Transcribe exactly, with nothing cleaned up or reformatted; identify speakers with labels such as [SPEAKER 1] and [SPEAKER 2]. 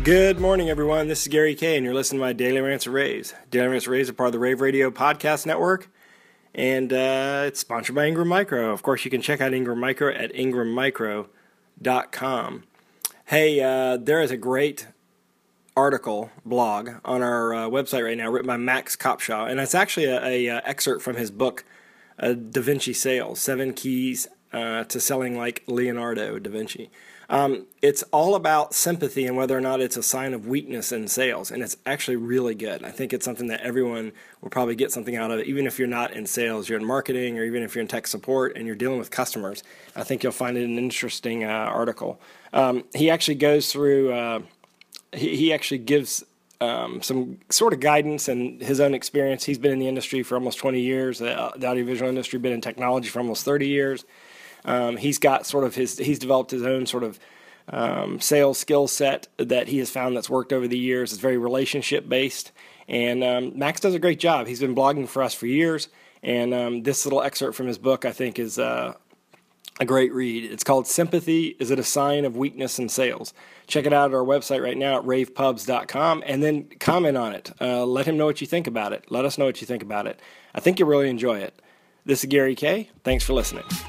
[SPEAKER 1] Good morning, everyone. This is Gary Kay, and you're listening to my Daily Rants of Raves. Daily Rants of Raves are part of the Rave Radio Podcast Network, and uh, it's sponsored by Ingram Micro. Of course, you can check out Ingram Micro at ingram micro dot com. Hey, uh, there is a great article, blog, on our uh, website right now written by Max Kopshaw, and it's actually a, a, a excerpt from his book, uh, Da Vinci Sales, Seven Keys uh, to Selling Like Leonardo da Vinci. Um, it's all about sympathy and whether or not it's a sign of weakness in sales, and it's actually really good. I think it's something that everyone will probably get something out of, even if you're not in sales, you're in marketing, or even if you're in tech support and you're dealing with customers. I think you'll find it an interesting uh, article. Um, he actually goes through, uh, he, he actually gives um, some sort of guidance and his own experience. He's been in the industry for almost twenty years, the, the audiovisual industry, been in technology for almost thirty years. Um, he's got sort of his, he's developed his own sort of um, sales skill set that he has found that's worked over the years. It's very relationship based, and um, Max does a great job. He's been blogging for us for years, and um, this little excerpt from his book I think is uh, a great read. It's called Sympathy, Is It a Sign of Weakness in Sales? Check it out at our website right now at rave pubs dot com, and then comment on it. Uh, let him know what you think about it. Let us know what you think about it. I think you'll really enjoy it. This is Gary Kay. Thanks for listening.